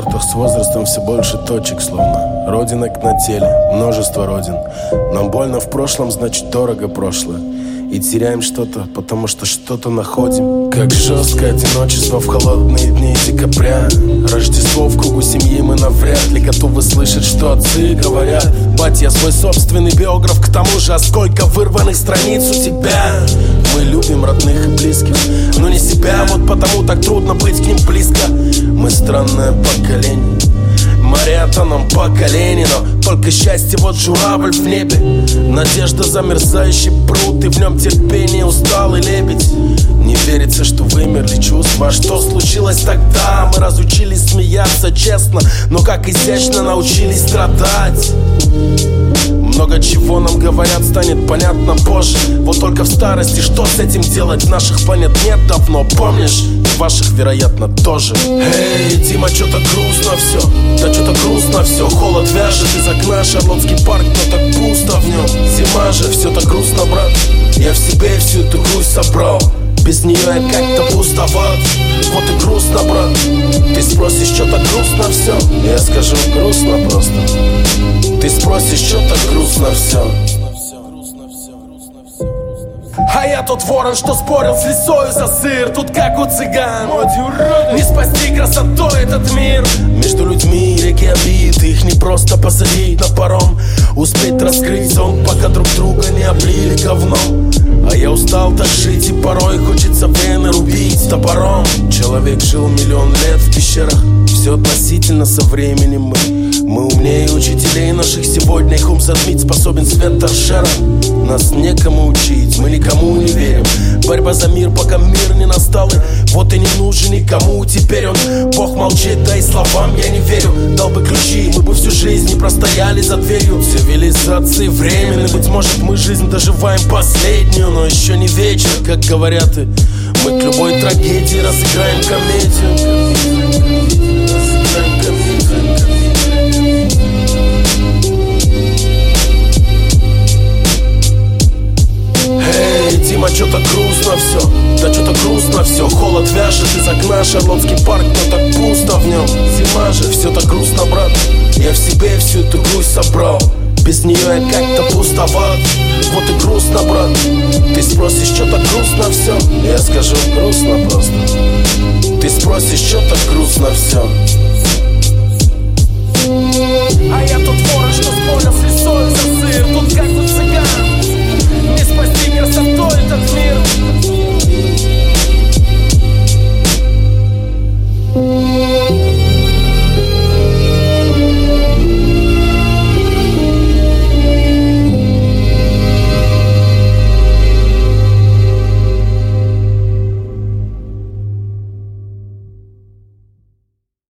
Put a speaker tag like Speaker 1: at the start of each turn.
Speaker 1: картах с возрастом все больше точек, словно родинок на теле, множество родин. Нам больно в прошлом, значит дорого прошлое. И теряем что-то, потому что что-то находим. Как жесткое одиночество в холодные дни декабря. Рождество в кругу семьи мы навряд ли готовы слышать, что отцы говорят. Бать, я свой собственный биограф, к тому же, а сколько вырванных страниц у тебя. Мы любим родных и близких, но не себя, вот потому так трудно быть к ним близко. Мы странное поколение, моря-то нам по колени, но только счастье, вот журавль в небе. Надежда замерзающий пруд, и в нем терпение усталый лебедь. Не верится, что вымерли чувства. А что случилось тогда? Мы разучились смеяться честно, но как изящно научились страдать. Много чего нам говорят, станет понятно позже. Вот только в старости, что с этим делать? Наших планет нет давно, помнишь? И ваших, вероятно, тоже. Эй, Дима, что-то грустно все. Да что-то грустно все. Холод вяжет из окна Шарлотский парк, но так пусто в нем. Зима же, все так грустно, брат. Я в себе всю эту грусть собрал. Без нее я как-то пустоват. Вот и грустно, брат. Ты спросишь, что так грустно все? Я скажу, грустно просто. Ты спросишь, что так грустно все? А я тот ворон, что спорил с лисою за сыр. Тут как у цыган. Не спасти красотой этот мир. Между людьми реки обид, их не просто посадить на паром. Успеть раскрыть сон, пока друг друга не облили говном. А я устал так жить, и порой хочется вены рубить топором. Человек жил миллион лет в пещерах. Все относительно со временем мы умнее учителей наших сегодня. Их ум затмить способен свет торшера. Нас некому учить, мы никому не верим. Борьба за мир, пока мир не настал. И вот и не нужен никому теперь он. Бог молчит, да и словам я не верю. Дал бы ключи, мы бы всю жизнь не простояли за дверью. Цивилизации временны, быть может мы жизнь доживаем последнюю. Но еще не вечер, как говорят, и мы к любой трагедии разыграем комедию. Эй, Дима, что-то грустно все. Да что-то грустно все. Холод вяжет из окна Шарлотский парк, но так пусто в нем. Зима же, все так грустно, брат. Я в себе всю эту грусть собрал. Без нее я как-то пустоват. Вот и грустно, брат. Ты спросишь, что так грустно все? Я скажу, грустно просто. Ты спросишь, что так грустно все?